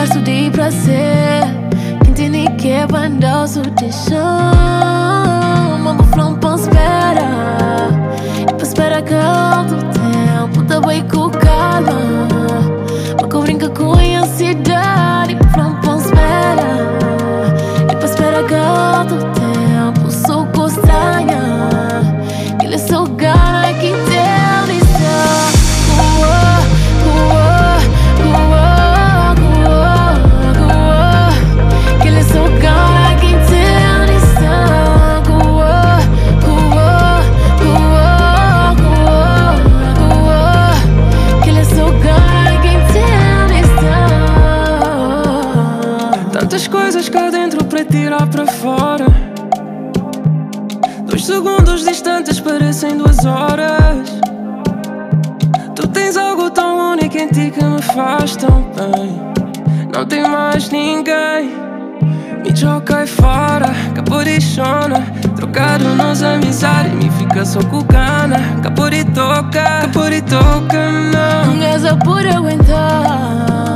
verso de prazer. Quem tem nem que bandoso te chama. Vou falar pra espera. E pra espera que alto tempo tá bem com calma. Mas que brinca com a ansiedade. E pra falar pra espera. E pra espera que alto tempo sou estranha. Que ele só gana que tem. Tantas coisas cá dentro para tirar para fora. 2 segundos distantes parecem 2 horas. Tu tens algo tão único em ti que me faz tão bem. Não tem mais ninguém. Me joga aí fora, caporichona. Trocado nos amizades, me fica só com gana. Caporitoca, não. Essa por aguentar.